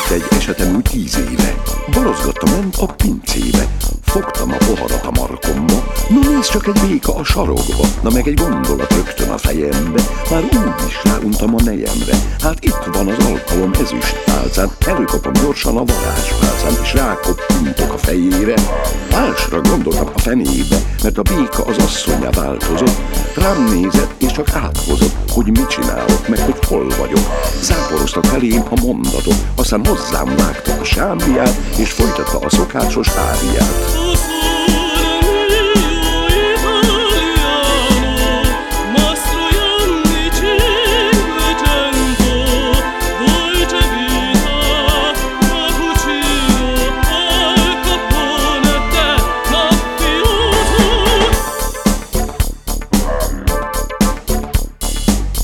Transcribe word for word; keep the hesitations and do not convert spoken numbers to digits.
Volt egy esetem úgy tíz éve, barozgattam ment a pincébe, fogtam a poharat a markomba, no nézd csak egy béka a sarokba, na meg egy gondolat rögtön a fejembe, már úgy is ráuntam a nejemre, hát itt van az alkalom ezüst pálcán, előkapom gyorsan a varázspálcán, és rákoppintok a fejére. Másra gondoltam a fenébe, mert a béka az asszonnyá változott, rám nézett és csak áthozott, hogy mit csinálok, meg hogy hol vagyok. Záporoztak felém a mondatot, aztán hozzám vágta a sámbiát, és folytatta a szokásos áriát.